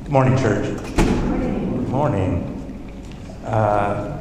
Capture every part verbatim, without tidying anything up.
Good morning, church. Good morning. Uh,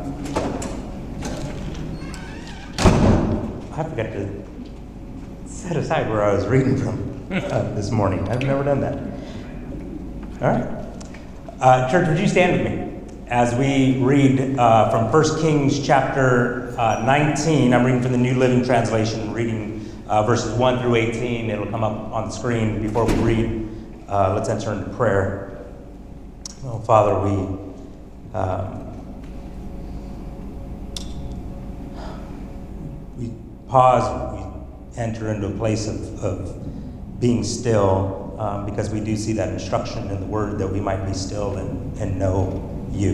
I forgot to set aside where I was reading from uh, this morning. I've never done that. All right. Uh, church, would you stand with me as we read uh, from First Kings chapter uh, nineteen. I'm reading from the New Living Translation, reading uh, verses one through eighteen. It'll come up on the screen before we read. Uh, let's enter into prayer. Oh, Father, we um, we pause, we enter into a place of, of being still, um, because we do see that instruction in the Word that we might be still and, and know you.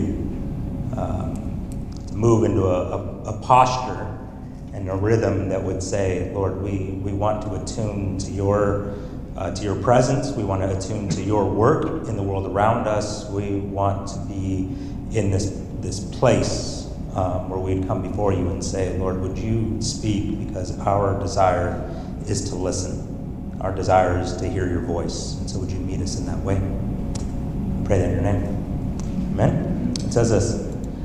Um, to move into a, a, a posture and a rhythm that would say, Lord, we, we want to attune to your Uh, to your presence. We want to attune to your work in the world around us. We want to be in this this place um, where we'd come before you and say, Lord, would you speak, because our desire is to listen. Our desire is to hear your voice. And so would you meet us in that way? I pray that in your name. Amen. It says this: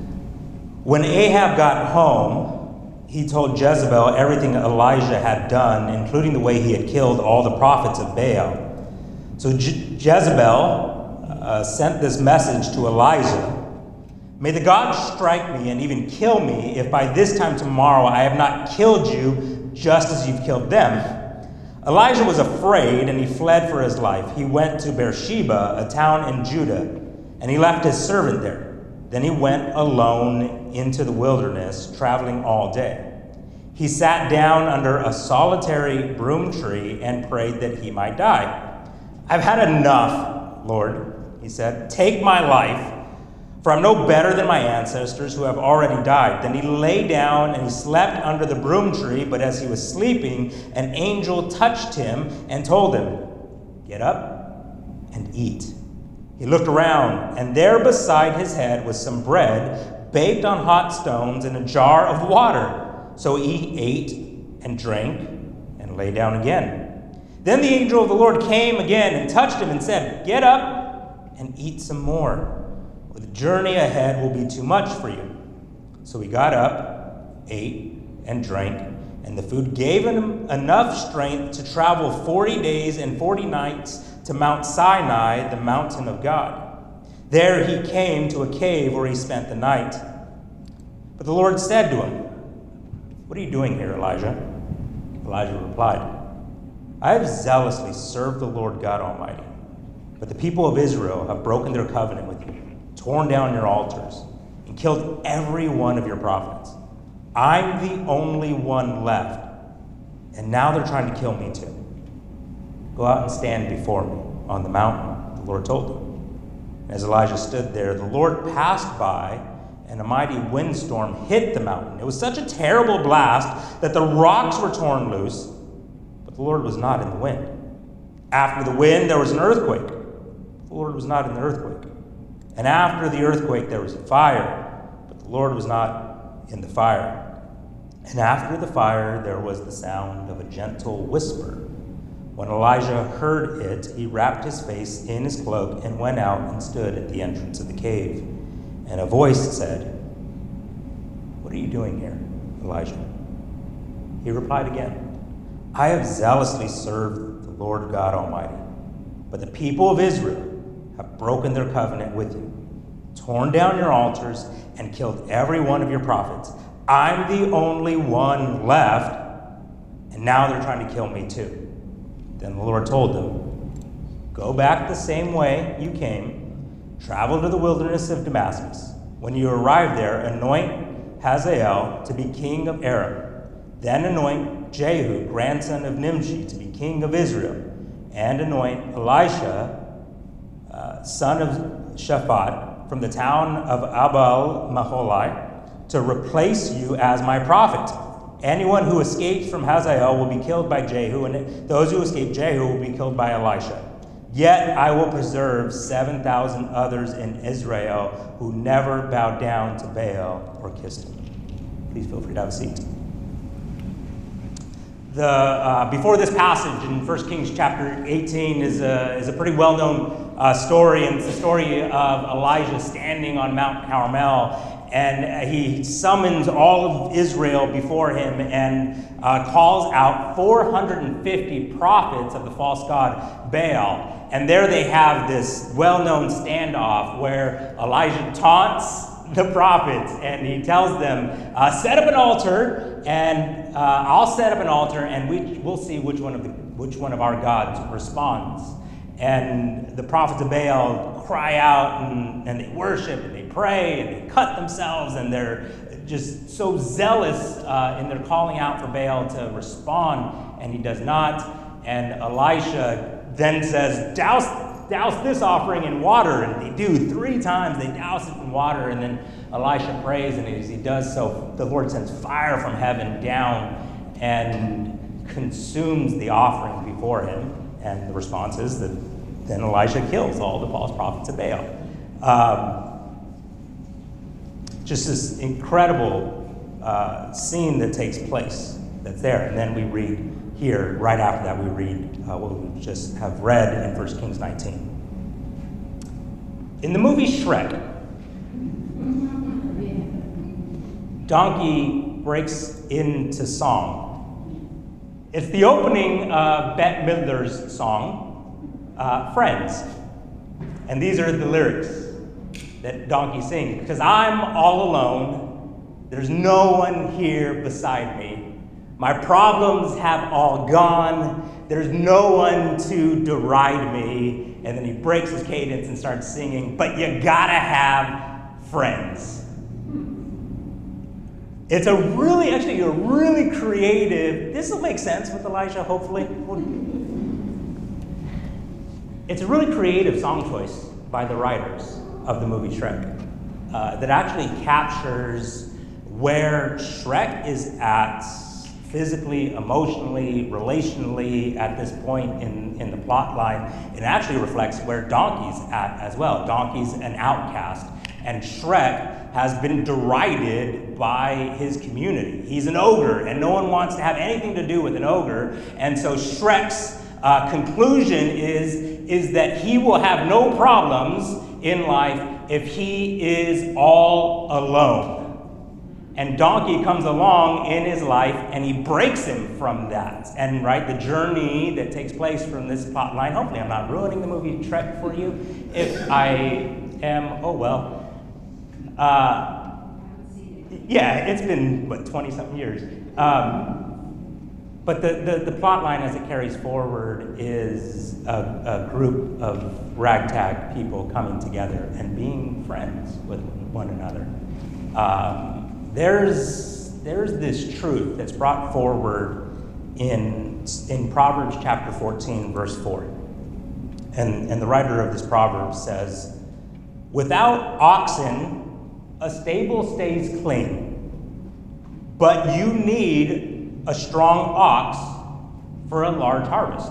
when Ahab got home, he told Jezebel everything Elijah had done, including the way he had killed all the prophets of Baal. So Je- Jezebel uh, sent this message to Elijah: may the gods strike me and even kill me if by this time tomorrow I have not killed you just as you've killed them. Elijah was afraid and he fled for his life. He went to Beersheba, a town in Judah, and he left his servant there. Then he went alone into the wilderness, traveling all day. He sat down under a solitary broom tree and prayed that he might die. I've had enough, Lord, he said. Take my life, for I'm no better than my ancestors who have already died. Then he lay down and he slept under the broom tree, but as he was sleeping, an angel touched him and told him, get up and eat. He looked around, and there beside his head was some bread baked on hot stones and a jar of water. So he ate and drank and lay down again. Then the angel of the Lord came again and touched him and said, get up and eat some more, or the journey ahead will be too much for you. So he got up, ate, and drank, and the food gave him enough strength to travel forty days and forty nights to Mount Sinai, the mountain of God. There he came to a cave where he spent the night. But the Lord said to him, what are you doing here, Elijah? Elijah replied, I have zealously served the Lord God Almighty, but the people of Israel have broken their covenant with you, torn down your altars, and killed every one of your prophets. I'm the only one left, and now they're trying to kill me too. Go out and stand before me on the mountain, the Lord told him. As Elijah stood there, the Lord passed by, and a mighty windstorm hit the mountain. It was such a terrible blast that the rocks were torn loose, but the Lord was not in the wind. After the wind, there was an earthquake. The Lord was not in the earthquake. And after the earthquake, there was a fire, but the Lord was not in the fire. And after the fire, there was the sound of a gentle whisper. When Elijah heard it, he wrapped his face in his cloak and went out and stood at the entrance of the cave. And a voice said, what are you doing here, Elijah? He replied again, I have zealously served the Lord God Almighty, but the people of Israel have broken their covenant with you, torn down your altars, and killed every one of your prophets. I'm the only one left, and now they're trying to kill me too. Then the Lord told them, go back the same way you came, travel to the wilderness of Damascus. When you arrive there, anoint Hazael to be king of Aram. Then anoint Jehu, grandson of Nimshi, to be king of Israel. And anoint Elisha, uh, son of Shaphat, from the town of Abel Maholai, to replace you as my prophet. Anyone who escapes from Hazael will be killed by Jehu, and those who escape Jehu will be killed by Elisha. Yet I will preserve seven thousand others in Israel who never bowed down to Baal or kissed him. Please feel free to have a seat. The, uh, before this passage in First Kings chapter eighteen is a, is a pretty well-known uh, story, and it's the story of Elijah standing on Mount Carmel, and he summons all of Israel before him and uh, calls out four hundred fifty prophets of the false god Baal. And there they have this well-known standoff where Elijah taunts the prophets, and he tells them, uh, set up an altar, and uh, I'll set up an altar, and we, we'll see which one of the, which one of our gods responds. And the prophets of Baal cry out, and, and they worship, and they pray, and they cut themselves, and they're just so zealous uh, in their calling out for Baal to respond, and he does not. And Elisha then says, douse, douse this offering in water, and they do three times. They douse it in water, and then Elisha prays, and as he does so, the Lord sends fire from heaven down and consumes the offering before him. And the response is that then Elisha kills all the false prophets of Baal. Um, just this incredible uh, scene that takes place that's there. And then we read here, right after that, we read uh, what we just have read in First Kings nineteen. In the movie Shrek, Donkey breaks into song. It's the opening of Bette Midler's song, uh, Friends. And these are the lyrics that Donkey sings. Because I'm all alone, there's no one here beside me. My problems have all gone. There's no one to deride me. And then he breaks his cadence and starts singing, but you gotta have friends. It's a really, actually a really creative, this will make sense with Elijah, hopefully. It's a really creative song choice by the writers of the movie Shrek uh, that actually captures where Shrek is at physically, emotionally, relationally at this point in, in the plot line. It actually reflects where Donkey's at as well. Donkey's an outcast, and Shrek has been derided by his community. He's an ogre, and no one wants to have anything to do with an ogre, and so Shrek's uh, conclusion is, is that he will have no problems in life if he is all alone. And Donkey comes along in his life, and he breaks him from that. And right, the journey that takes place from this plot line, hopefully I'm not ruining the movie Shrek for you. If I am, oh well. Uh, yeah, it's been, what, twenty-something years. Um, but the, the, the plot line as it carries forward is a, a group of ragtag people coming together and being friends with one another. Um, There's, there's this truth that's brought forward in, in Proverbs chapter fourteen, verse four. And, and the writer of this proverb says, without oxen, a stable stays clean, but you need a strong ox for a large harvest.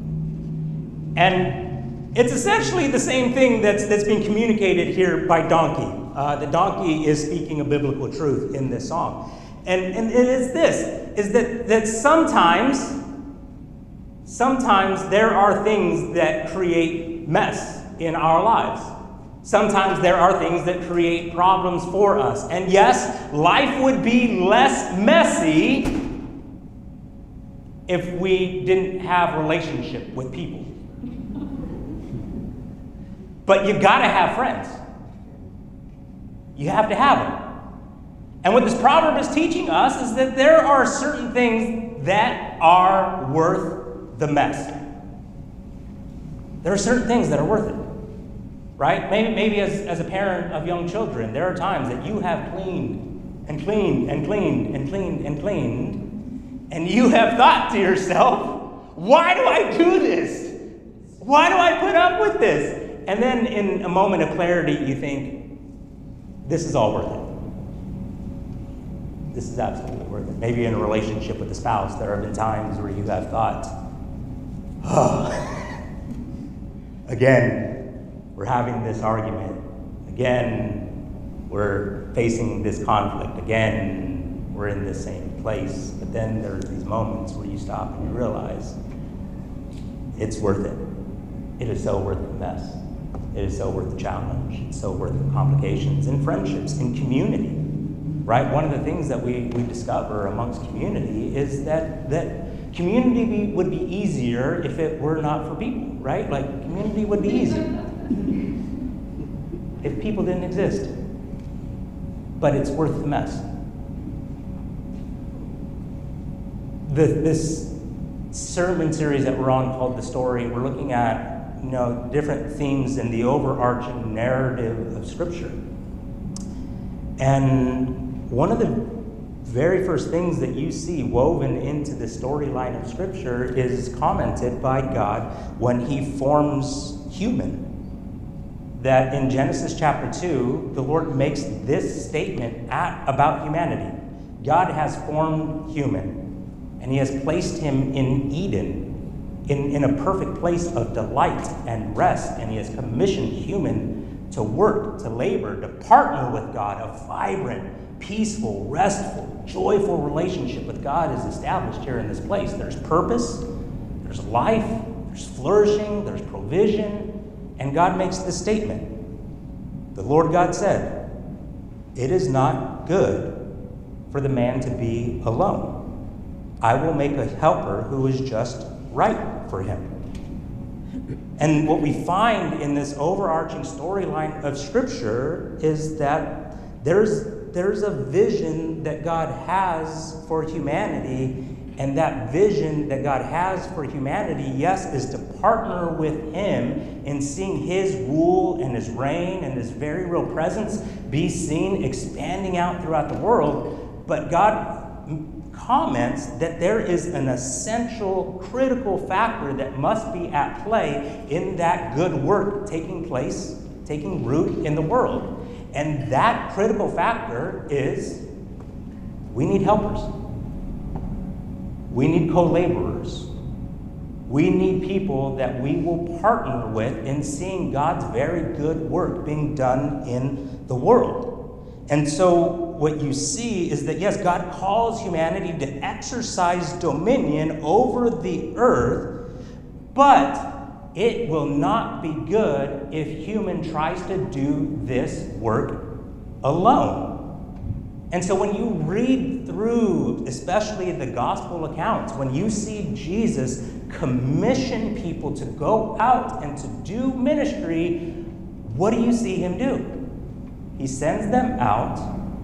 And it's essentially the same thing that's, that's being communicated here by Donkey. Uh, the donkey is speaking a biblical truth in this song. And, and it is this, is that, that sometimes, sometimes there are things that create mess in our lives. Sometimes there are things that create problems for us. And yes, life would be less messy if we didn't have a relationship with people. But you gotta have friends. You have to have them. And what this proverb is teaching us is that there are certain things that are worth the mess. There are certain things that are worth it, right? Maybe, maybe as, as a parent of young children, there are times that you have cleaned and cleaned and cleaned and cleaned and cleaned, and you have thought to yourself, why do I do this? Why do I put up with this? And then in a moment of clarity, you think, this is all worth it. This is absolutely worth it. Maybe in a relationship with a spouse, there have been times where you have thought, oh, again, we're having this argument. Again, we're facing this conflict. Again, we're in the same place. But then there's these moments where you stop and you realize it's worth it. It is so worth the mess. It is so worth the challenge. It's so worth the complications in friendships, in community, right? One of the things that we, we discover amongst community is that, that community be, would be easier if it were not for people, right? Like, community would be easier if people didn't exist. But it's worth the mess. The, this sermon series that we're on called The Story, we're looking at, you know, different themes in the overarching narrative of Scripture. And one of the very first things that you see woven into the storyline of Scripture is commented by God when he forms human. That in Genesis chapter two, the Lord makes this statement at, about humanity. God has formed human, and he has placed him in Eden, in, in a perfect place of delight and rest, and he has commissioned human to work, to labor, to partner with God. A vibrant, peaceful, restful, joyful relationship with God is established here in this place. There's purpose, there's life, there's flourishing, there's provision. And God makes this statement. The Lord God said, "It is not good for the man to be alone. I will make a helper who is just right for him." And what we find in this overarching storyline of Scripture is that there's, there's a vision that God has for humanity. And that vision that God has for humanity, yes, is to partner with him in seeing his rule and his reign and his very real presence be seen expanding out throughout the world. But God comments that there is an essential, critical factor that must be at play in that good work taking place, taking root in the world. And that critical factor is we need helpers. We need co-laborers. We need people that we will partner with in seeing God's very good work being done in the world. And so what you see is that, yes, God calls humanity to exercise dominion over the earth, but it will not be good if human tries to do this work alone. And so when you read through, especially the gospel accounts, when you see Jesus commission people to go out and to do ministry, what do you see him do? He sends them out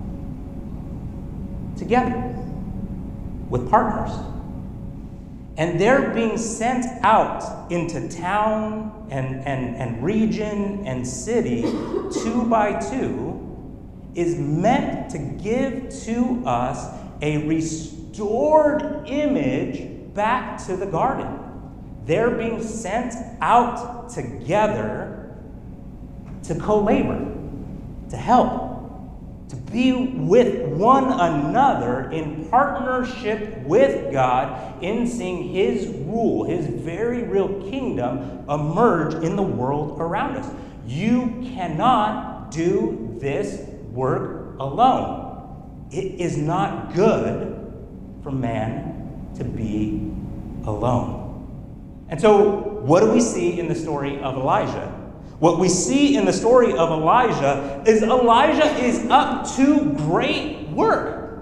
together with partners. And they're being sent out into town and, and, and region and city, two by two, is meant to give to us a restored image back to the garden. They're being sent out together to co-labor, to help, to be with one another in partnership with God in seeing his rule, his very real kingdom emerge in the world around us. You cannot do this work alone. It is not good for man to be alone. And so, what do we see in the story of Elijah? What we see in the story of Elijah is Elijah is up to great work.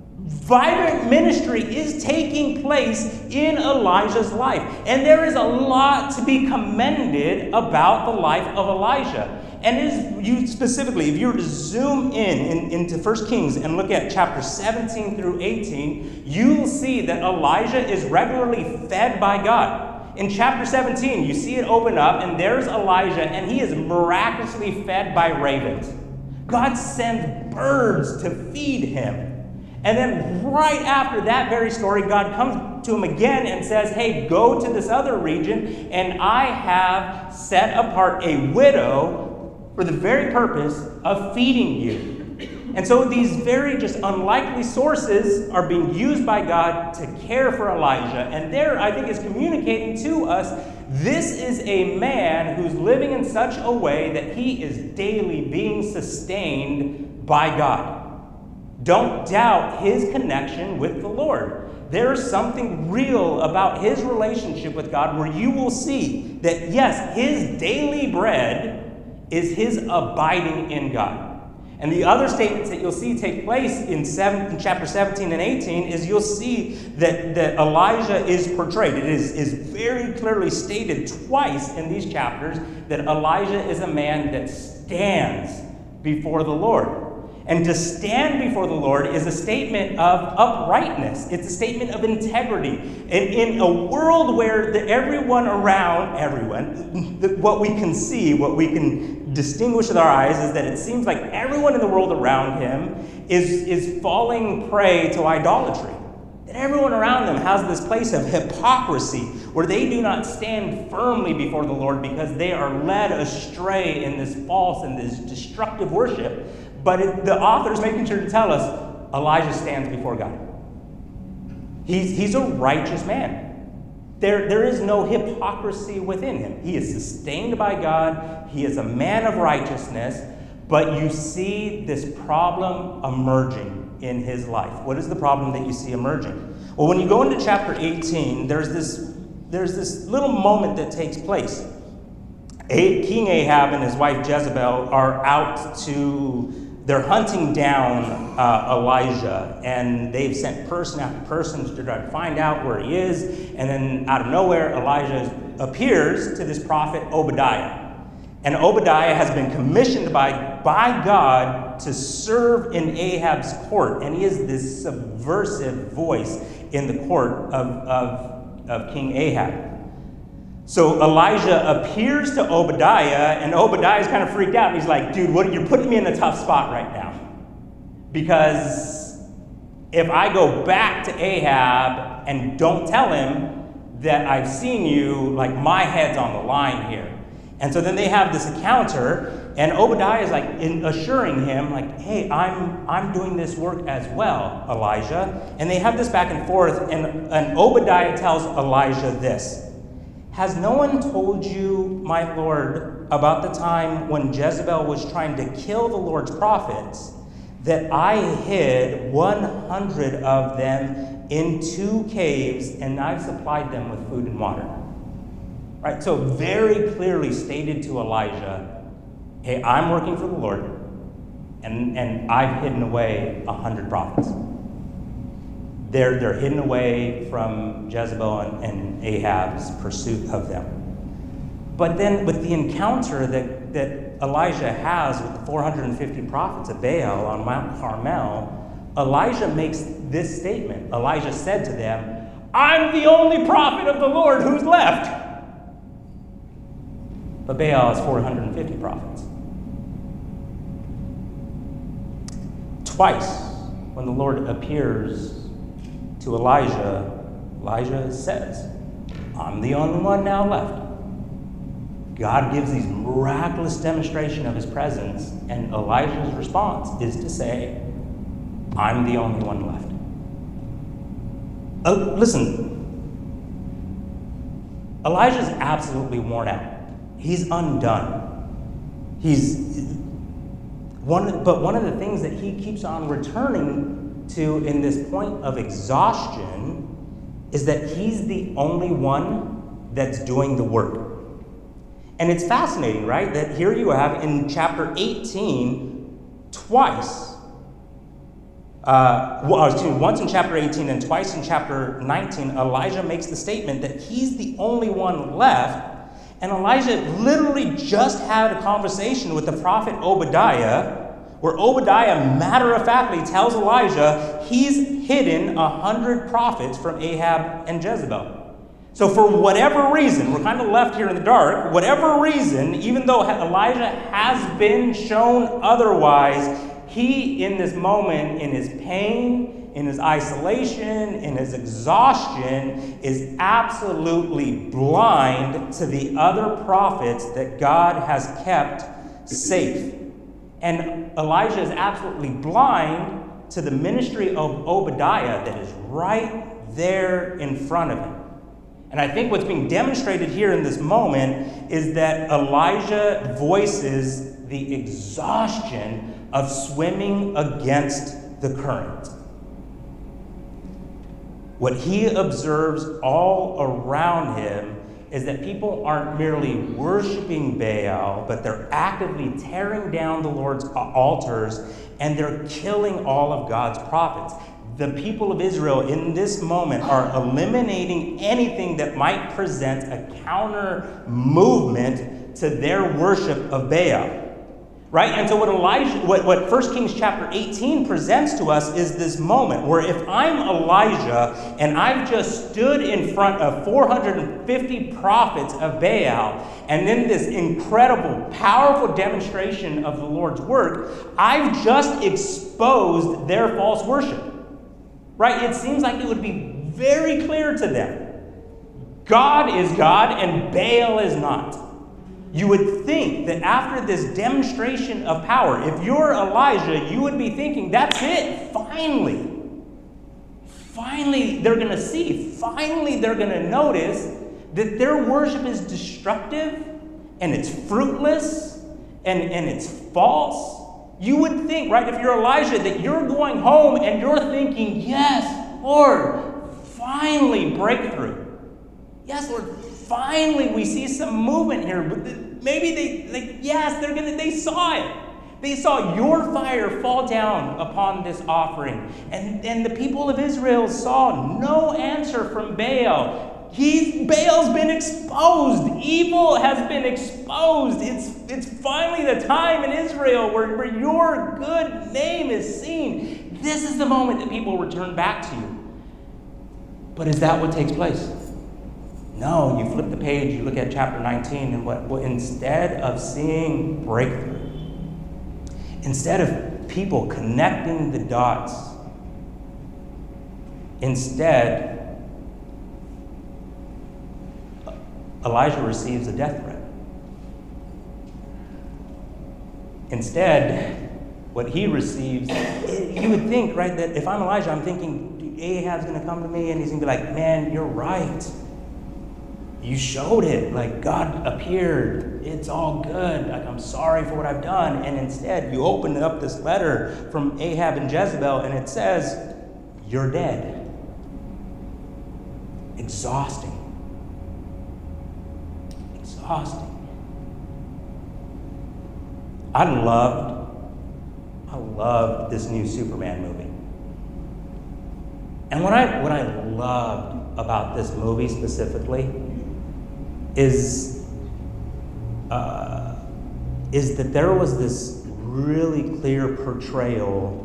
Vibrant ministry is taking place in Elijah's life. And there is a lot to be commended about the life of Elijah. And as you specifically, if you were to zoom in, in into First Kings and look at chapter seventeen through eighteen, you'll see that Elijah is regularly fed by God. In chapter seventeen, you see it open up, and there's Elijah, and he is miraculously fed by ravens. God sends birds to feed him. And then right after that very story, God comes to him again and says, hey, go to this other region, and I have set apart a widow for the very purpose of feeding you. And so these very just unlikely sources are being used by God to care for Elijah. And there, I think, is communicating to us, this is a man who's living in such a way that he is daily being sustained by God. Don't doubt his connection with the Lord. There's something real about his relationship with God where you will see that, yes, his daily bread is his abiding in God. And the other statements that you'll see take place in, seven, in chapter seventeen and eighteen is you'll see that, that Elijah is portrayed. It is, is very clearly stated twice in these chapters that Elijah is a man that stands before the Lord. And to stand before the Lord is a statement of uprightness. It's a statement of integrity. And in a world where the, everyone around, everyone, the, what we can see, what we can distinguish with our eyes is that it seems like everyone in the world around him is, is falling prey to idolatry. That everyone around them has this place of hypocrisy where they do not stand firmly before the Lord because they are led astray in this false and this destructive worship. But it, the author is making sure to tell us Elijah stands before God. He's, he's a righteous man. There, there is no hypocrisy within him. He is sustained by God. He is a man of righteousness. But you see this problem emerging in his life. What is the problem that you see emerging? Well, when you go into chapter eighteen, there's this, there's this little moment that takes place. King Ahab and his wife Jezebel are out to... They're hunting down uh, Elijah, and they've sent person after person to try to find out where he is. And then out of nowhere, Elijah appears to this prophet Obadiah. And Obadiah has been commissioned by, by God to serve in Ahab's court. And he is this subversive voice in the court of, of, of King Ahab. So Elijah appears to Obadiah, and Obadiah is kind of freaked out. He's like, dude, what, you're putting me in a tough spot right now. Because if I go back to Ahab and don't tell him that I've seen you, like my head's on the line here. And so then they have this encounter, and Obadiah is like in assuring him, like, hey, I'm, I'm doing this work as well, Elijah. And they have this back and forth, and, and Obadiah tells Elijah this. Has no one told you, my Lord, about the time when Jezebel was trying to kill the Lord's prophets, that I hid one hundred of them in two caves, and I've supplied them with food and water? Right? So very clearly stated to Elijah, hey, I'm working for the Lord, and, and I've hidden away one hundred prophets. They're, they're hidden away from Jezebel and, and Ahab's pursuit of them. But then with the encounter that, that Elijah has with the four hundred fifty prophets of Baal on Mount Carmel, Elijah makes this statement. Elijah said to them, I'm the only prophet of the Lord who's left. But Baal has four hundred fifty prophets. Twice, when the Lord appears to Elijah, Elijah says, I'm the only one now left. God gives these miraculous demonstration of his presence, and Elijah's response is to say, I'm the only one left. Uh, listen, Elijah's absolutely worn out. He's undone. He's one, but one of the things that he keeps on returning to in this point of exhaustion is that he's the only one that's doing the work. And it's fascinating, right? That here you have in chapter eighteen, twice, uh, well, excuse me, once in chapter eighteen and twice in chapter nineteen, Elijah makes the statement that he's the only one left. And Elijah literally just had a conversation with the prophet Obadiah, where Obadiah matter-of-factly tells Elijah he's hidden a hundred prophets from Ahab and Jezebel. So for whatever reason, we're kind of left here in the dark, whatever reason, even though Elijah has been shown otherwise, he, in this moment, in his pain, in his isolation, in his exhaustion, is absolutely blind to the other prophets that God has kept safe. And Elijah is absolutely blind to the ministry of Obadiah that is right there in front of him. And I think what's being demonstrated here in this moment is that Elijah voices the exhaustion of swimming against the current. What he observes all around him is that people aren't merely worshiping Baal, but they're actively tearing down the Lord's altars, and they're killing all of God's prophets. The people of Israel in this moment are eliminating anything that might present a counter movement to their worship of Baal. Right? And so what Elijah, what, what First Kings chapter eighteen presents to us is this moment where if I'm Elijah and I've just stood in front of four hundred fifty prophets of Baal, and then this incredible, powerful demonstration of the Lord's work, I've just exposed their false worship. Right? It seems like it would be very clear to them. God is God and Baal is not. You would think that after this demonstration of power, if you're Elijah, you would be thinking, that's it, finally. Finally, they're going to see. Finally, they're going to notice that their worship is destructive and it's fruitless and, and it's false. You would think, right, if you're Elijah, that you're going home and you're thinking, yes, Lord, finally breakthrough. Yes, Lord, finally we see some movement here. But maybe they, like, yes, they're gonna, they saw it. They saw your fire fall down upon this offering. And, and the people of Israel saw no answer from Baal. He's, Baal's been exposed. Evil has been exposed. It's, it's finally the time in Israel where, where your good name is seen. This is the moment that people return back to you. But is that what takes place? No, you flip the page, you look at chapter nineteen, and what, what instead of seeing breakthrough, instead of people connecting the dots, instead, Elijah receives a death threat. Instead, what he receives, you would think, right, that if I'm Elijah, I'm thinking, Ahab's going to come to me and he's going to be like, man, you're right. You showed it, like God appeared. It's all good. Like, I'm sorry for what I've done. And instead, you open up this letter from Ahab and Jezebel, and it says, you're dead. Exhausting. Exhausting. I loved, I loved this new Superman movie. And what I, what I loved about this movie specifically is, uh, is that there was this really clear portrayal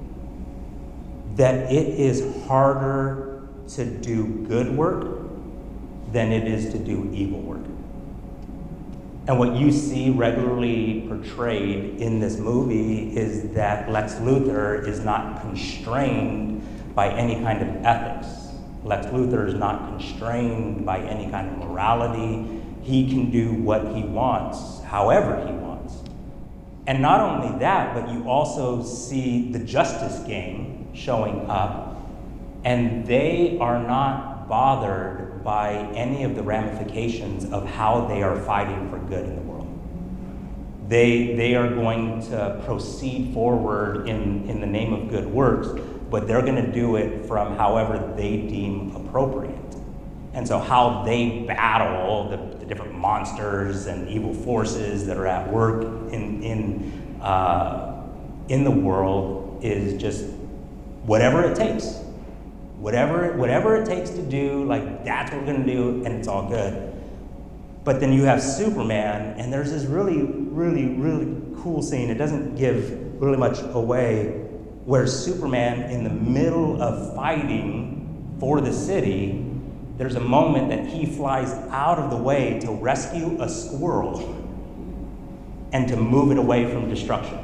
that it is harder to do good work than it is to do evil work. And what you see regularly portrayed in this movie is that Lex Luthor is not constrained by any kind of ethics. Lex Luthor is not constrained by any kind of morality. He can do what he wants, however he wants. And not only that, but you also see the Justice Gang showing up, and they are not bothered by any of the ramifications of how they are fighting for good in the world. They, they are going to proceed forward in, in the name of good works, but they're going to do it from however they deem appropriate. And so how they battle the, the different monsters and evil forces that are at work in, in, uh, in the world is just whatever it takes. Whatever, whatever it takes to do, like, that's what we're going to do, and it's all good. But then you have Superman, and there's this really, really, really cool scene. It doesn't give really much away, where Superman, in the middle of fighting for the city, there's a moment that he flies out of the way to rescue a squirrel and to move it away from destruction.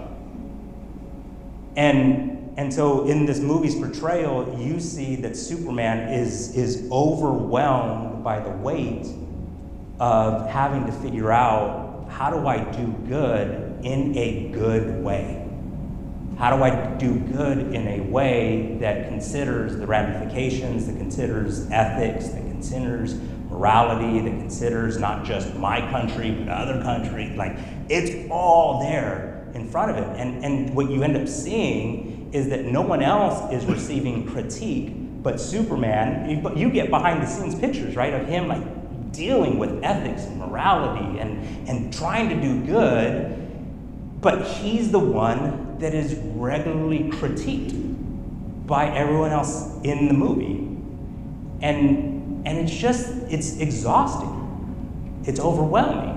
And And so in this movie's portrayal, you see that Superman is, is overwhelmed by the weight of having to figure out, how do I do good in a good way? How do I do good in a way that considers the ramifications, that considers ethics, that considers morality, that considers not just my country, but other countries? Like, it's all there in front of him. And, and what you end up seeing is that no one else is receiving critique but Superman. You, you get behind the scenes pictures, right, of him like dealing with ethics and morality and, and trying to do good, but he's the one that is regularly critiqued by everyone else in the movie. And, and it's just, it's exhausting. It's overwhelming.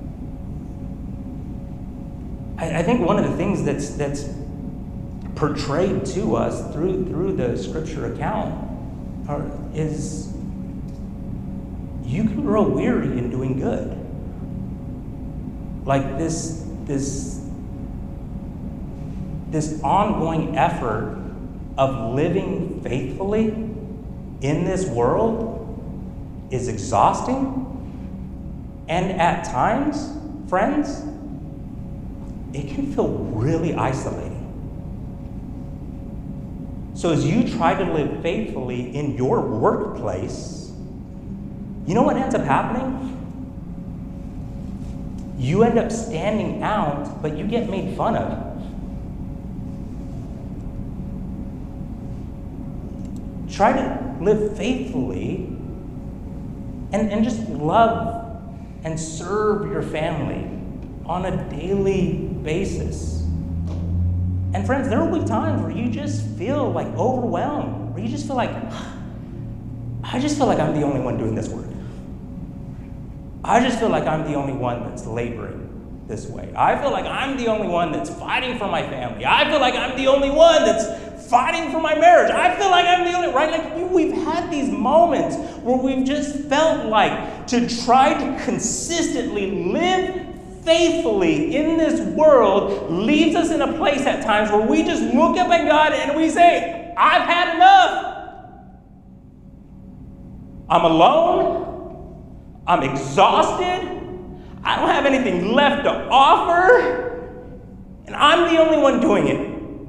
I, I think one of the things that's, that's portrayed to us through, through the scripture account are, is you can grow weary in doing good. Like this, this, this ongoing effort of living faithfully in this world is exhausting. And at times, friends, it can feel really isolating. So as you try to live faithfully in your workplace, you know what ends up happening? You end up standing out, but you get made fun of. Try to live faithfully and, and just love and serve your family on a daily basis. And friends, there will be times where you just feel like overwhelmed, where you just feel like, I just feel like I'm the only one doing this work. I just feel like I'm the only one that's laboring this way. I feel like I'm the only one that's fighting for my family. I feel like I'm the only one that's fighting for my marriage. I feel like I'm the only, right? Like we've had these moments where we've just felt like to try to consistently live faithfully in this world leaves us in a place at times where we just look up at God and we say, I've had enough. I'm alone. I'm exhausted. I don't have anything left to offer. And I'm the only one doing it.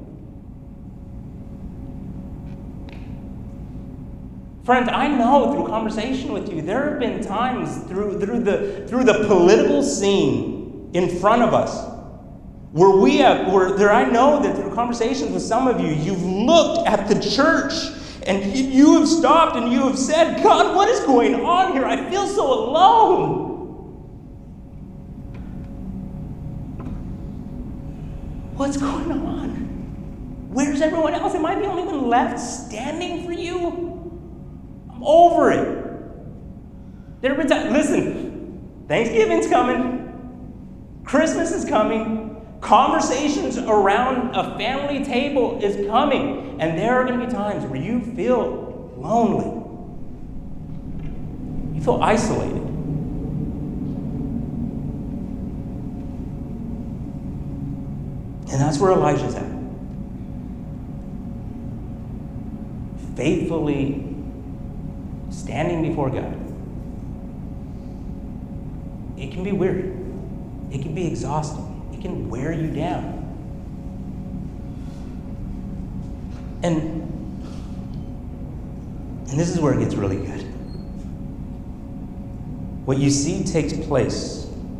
Friends, I know through conversation with you, there have been times through, through, the, through the political scene in front of us where we have, where there, I know that through conversations with some of you, you've looked at the church and you have stopped and you have said, God, what is going on here? I feel so alone. What's going on? Where's everyone else? Am I the only one left standing for you? I'm over it. There have been times, listen, Thanksgiving's coming. Christmas is coming. Conversations around a family table is coming. And there are going to be times where you feel lonely. You feel isolated. And that's where Elijah's at. Faithfully standing before God. It can be weary. It can be exhausting. It can wear you down. And, and this is where it gets really good. What you see takes place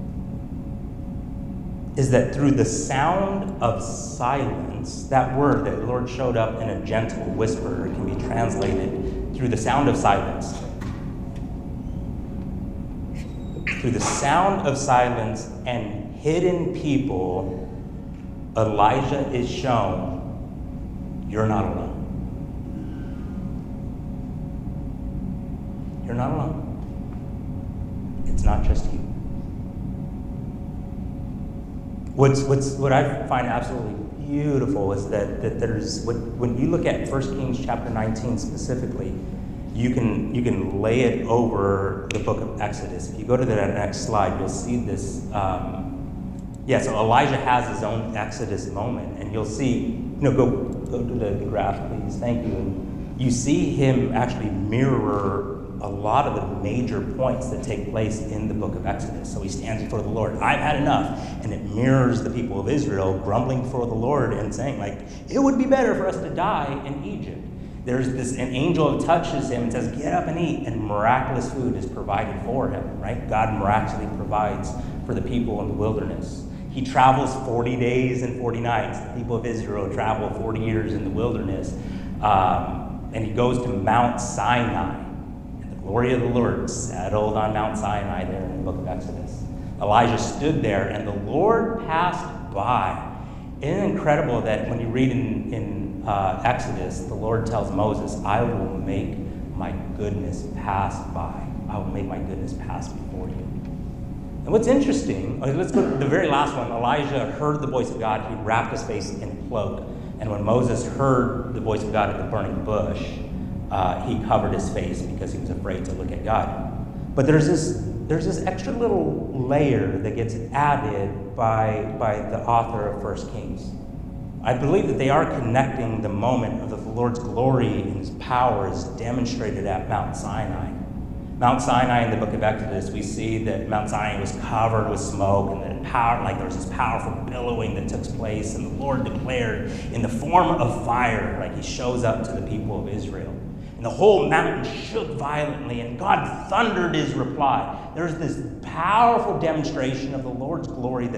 is that through the sound of silence, that word that the Lord showed up in a gentle whisper can be translated through the sound of silence. Through the sound of silence and hidden people, Elijah is shown, you're not alone. You're not alone. It's not just you. What's, what's, what I find absolutely beautiful is that, that there's, what, when you look at First Kings chapter nineteen specifically, you can, you can lay it over the book of Exodus. If you go to the next slide, you'll see this. Um, yeah, so Elijah has his own Exodus moment, and you'll see, you know, go, go to the, the graph, please, thank you. And you see him actually mirror a lot of the major points that take place in the book of Exodus. So he stands before the Lord, I've had enough. And it mirrors the people of Israel grumbling before the Lord and saying, like, it would be better for us to die in Egypt. There's this, an angel touches him and says, get up and eat. And miraculous food is provided for him, right? God miraculously provides for the people in the wilderness. He travels forty days and forty nights. The people of Israel travel forty years in the wilderness. Um, and he goes to Mount Sinai. glory of the Lord settled on Mount Sinai there in the book of Exodus. Elijah stood there, and the Lord passed by. Isn't it incredible that when you read in, in uh, Exodus, the Lord tells Moses, I will make my goodness pass by. I will make my goodness pass before you. And what's interesting, okay, let's go to the very last one. Elijah heard the voice of God. He wrapped his face in a cloak. And when Moses heard the voice of God at the burning bush, uh, he covered his face because he was afraid to look at God. But there's this, there's this extra little layer that gets added by, by the author of First Kings. I believe that they are connecting the moment of the Lord's glory and his power is demonstrated at Mount Sinai. Mount Sinai in the book of Exodus, we see that Mount Sinai was covered with smoke and that power, like there was this powerful billowing that took place, and the Lord declared in the form of fire, like he shows up to the people of Israel. And the whole mountain shook violently, and God thundered his reply. There's this powerful demonstration of the Lord's glory that